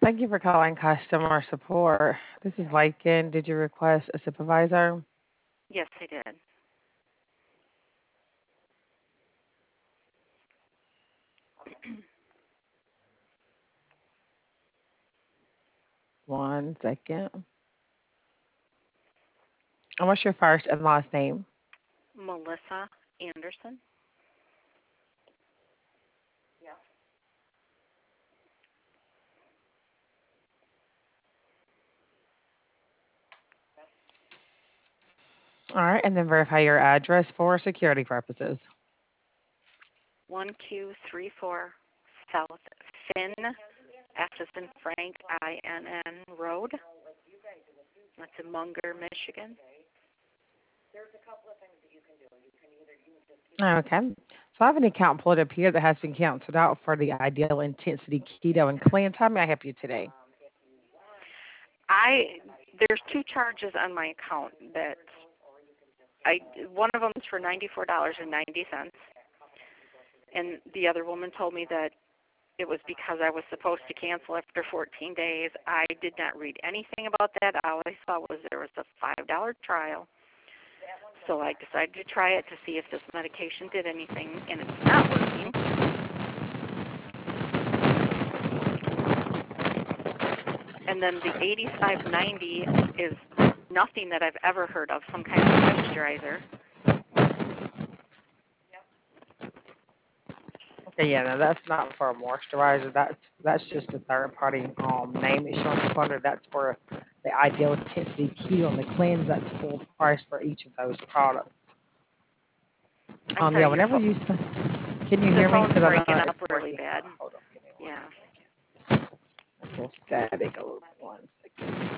Thank you for calling customer support. This is Lycan. Did you request a supervisor? Yes, I did. One second. And what's your first and last name? Melissa Anderson. All right, and then verify your address for security purposes. 1234 South Finn, F as in Frank, INN Road. That's in Munger, Michigan. Okay. So I have an account pulled up here that has been canceled out for the Ideal Intensity Keto and Cleanse. How may I help you today? There's two charges on my account that I one of them is for $94.90, and the other woman told me that it was because I was supposed to cancel after 14 days. I did not read anything about that. All I saw was there was a $5 trial. So I decided to try it to see if this medication did anything, and it's not working. And then the 8590 is nothing that I've ever heard of, some kind of moisturizer. Okay, yeah, no, that's not for a moisturizer. That's just a third party name it's showing up under. That's for the Ideal Intensity Keto and the Cleanse. That's full price for each of those products. I'm Yeah, sorry, whenever you can you the hear me? phone's Because I know breaking it's up really breaking bad. up. Hold on, give me one Yeah. second. A little static. A little, one second.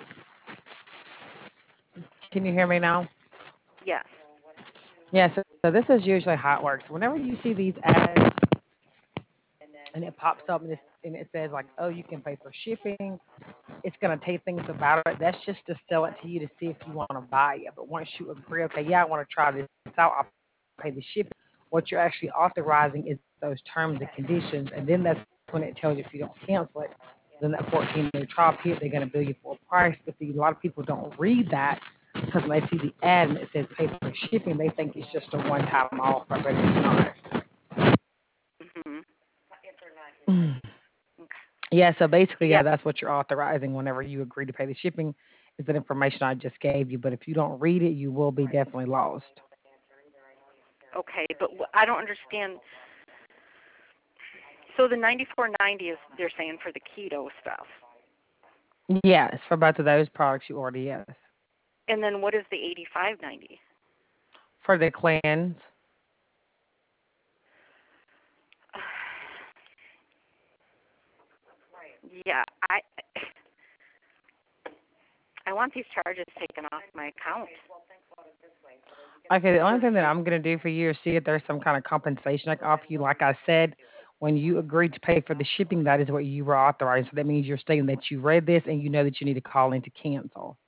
Can you hear me now? Yes. Yeah. So this is usually how it works. Whenever you see these ads and it pops up and it says like, oh, you can pay for shipping. It's gonna take things about it. That's just to sell it to you to see if you want to buy it. But once you agree, okay, yeah, I want to try this out. I'll pay the shipping. What you're actually authorizing is those terms and conditions, and then that's when it tells you if you don't cancel it, then that 14-day trial period, they're gonna bill you for a price. But see, a lot of people don't read that because when they see the ad and it says pay for shipping, they think it's just a one-time offer, but it's not. Mhm. Yeah, so basically, Yeah. yeah, that's what you're authorizing whenever you agree to pay the shipping is that information I just gave you. But if you don't read it, you will be definitely lost. Okay, but I don't understand. So the 9490 is they're saying for the keto stuff. Yes, for both of those products you order, yes. And then what is the 8590? For the cleanse, Yeah, I want these charges taken off my account. okay, the only This thing that I'm going to do for you is see if there's some kind of compensation I can offer you. Like I said, when you agreed to pay for the shipping, that is what you were authorized. So that means you're stating that you read this and you know that you need to call in to cancel.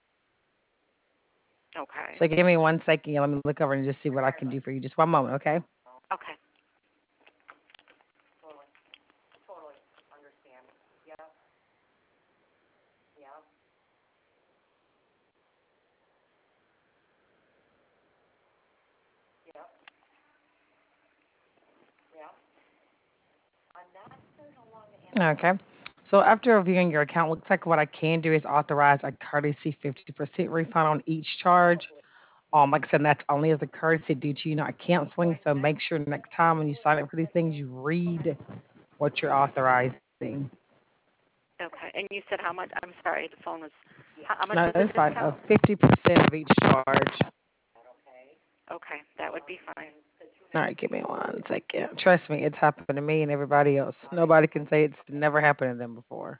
okay. So give me 1 second. Let me look over and just see what I can do for you. Just one moment, okay? Okay. Okay. So after reviewing your account, looks like what I can do is authorize a courtesy 50% refund on each charge. Like I said, that's only as a courtesy due to you not canceling. So make sure next time when you sign up for these things, you read what you're authorizing. Okay. And you said how much? I'm sorry, the phone was. How much No, is the it's fine. discount? 50% of each charge. Okay, that would be fine. All right, give me 1 second. Trust me, it's happened to me and everybody else. Nobody can say it's never happened to them before.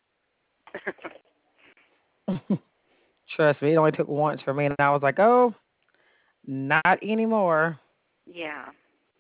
Trust me, it only took once for me, and I was like, oh, not anymore. Yeah.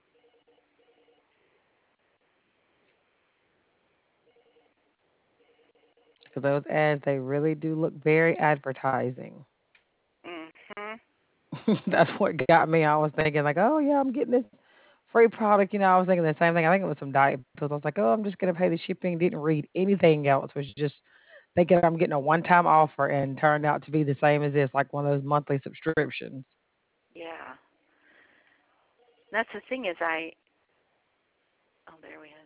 Because those ads, they really do look very advertising. Mhm. That's what got me. I was thinking like, oh yeah, I'm getting this free product. I was thinking the same thing. I think it was some diet pills. I was like, oh, I'm just gonna pay the shipping. Didn't read anything else. Was just thinking I'm getting a one-time offer, and turned out to be the same as this, like one of those monthly subscriptions. Yeah. That's the thing is I. Oh, there we is.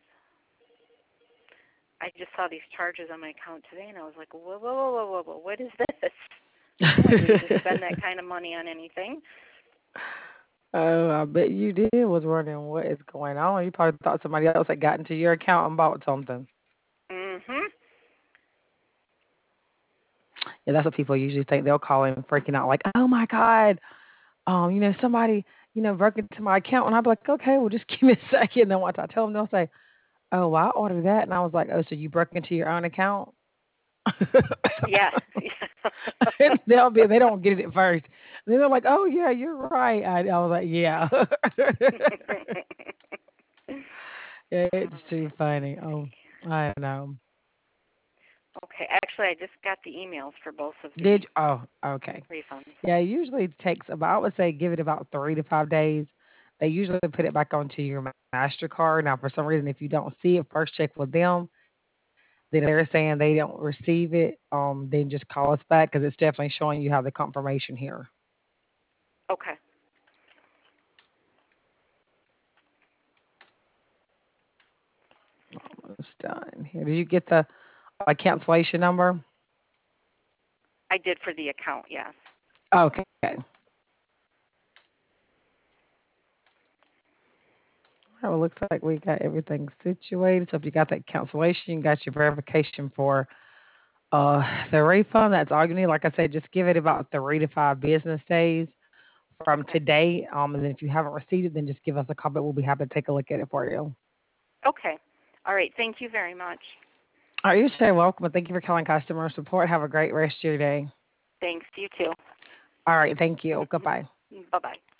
I just saw these charges on my account today, and I was like, whoa, whoa, whoa, whoa, whoa, whoa, what is this? I wouldn't just spend that kind of money on anything. Oh, I bet you did was wondering what is going on. You probably thought somebody else had gotten to your account and bought something. Mhm. Yeah, that's what people usually think. They'll call in freaking out like, "Oh my God, somebody, broke into my account," and I'll be like, "Okay, well, just give me a second." And then once I tell them, they'll say, "Oh, well, I ordered that," and I was like, "Oh, so you broke into your own account?" Yeah. And they don't get it at first. Then they're like, "Oh yeah, you're right." I was like, "Yeah." Yeah, it's too funny. Oh, I know. Okay. Actually, I just got the emails for both of the Oh, okay. refunds. Yeah, it usually takes about, I would say, give it about 3 to 5 days. They usually put it back onto your MasterCard. Now, for some reason, if you don't see it, first check with them. Then if they're saying they don't receive it, then just call us back because it's definitely showing you have the confirmation here. Okay. Almost done here. Did you get the cancellation number? I did for the account, yes. Okay. Well, it looks like we got everything situated. So if you got that cancellation, you got your verification for the refund. That's all you need. Like I said, just give it about 3 to 5 business days from Okay. today. And then if you haven't received it, then just give us a call. But we'll be happy to take a look at it for you. Okay. All right. Thank you very much. All right, you're so welcome. And thank you for calling customer support. Have a great rest of your day. Thanks. You too. All right, thank you. Goodbye. Bye-bye.